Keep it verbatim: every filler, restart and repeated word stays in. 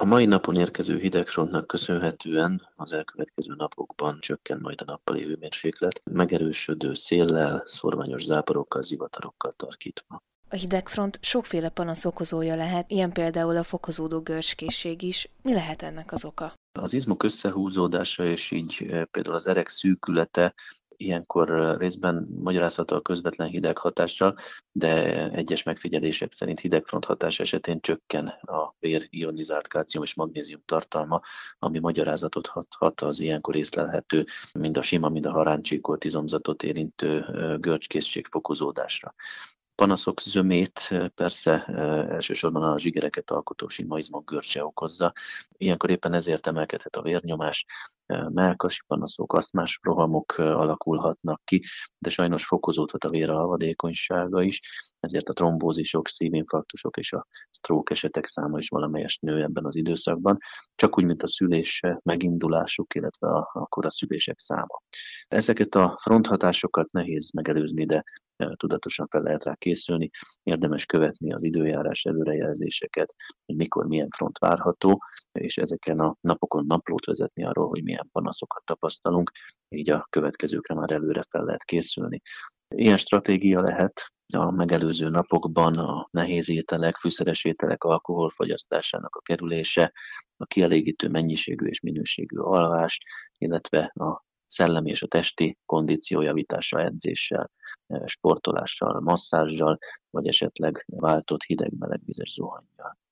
mai napon érkező hidegfrontnak köszönhetően az elkövetkező napokban csökken majd a nappali hőmérséklet, megerősödő széllel, szorványos záporokkal, zivatarokkal tarkítva. A hidegfront sokféle panasz okozója lehet, ilyen például a fokozódó görcskészség is. Mi lehet ennek az oka? Az izmok összehúzódása és így például az erek szűkülete ilyenkor részben magyarázható a közvetlen hideghatással, de egyes megfigyelések szerint hidegfront hatás esetén csökken a vér ionizált kálcium és magnézium tartalma, ami magyarázatot adhat az ilyenkor észlelhető mind a sima, mind a haráncsíkolt izomzatot érintő görcskészség fokozódásra. Panaszok zömét persze elsősorban a zsigereket alkotó sima izmok görcse okozza. Ilyenkor éppen ezért emelkedhet a vérnyomás, mellkasi panaszok, asztmás rohamok alakulhatnak ki, de sajnos fokozódhat a véralvadékonysága is, ezért a trombózisok, szívinfarktusok és a stroke esetek száma is valamelyest nő ebben az időszakban, csak úgy, mint a szülés megindulásuk, illetve a, a koraszülések száma. Ezeket a fronthatásokat nehéz megelőzni, de tudatosan fel lehet rá készülni, érdemes követni az időjárás előrejelzéseket, hogy mikor milyen front várható, és ezeken a napokon naplót vezetni arról, hogy milyen panaszokat tapasztalunk, így a következőkre már előre fel lehet készülni. Ilyen stratégia lehet a megelőző napokban a nehéz ételek, fűszeres ételek alkoholfogyasztásának a kerülése, a kielégítő mennyiségű és minőségű alvás, illetve a szellemi és a testi kondíció javítása edzéssel, sportolással, masszázsal, vagy esetleg váltott hideg-meleg vizes zuhannyal.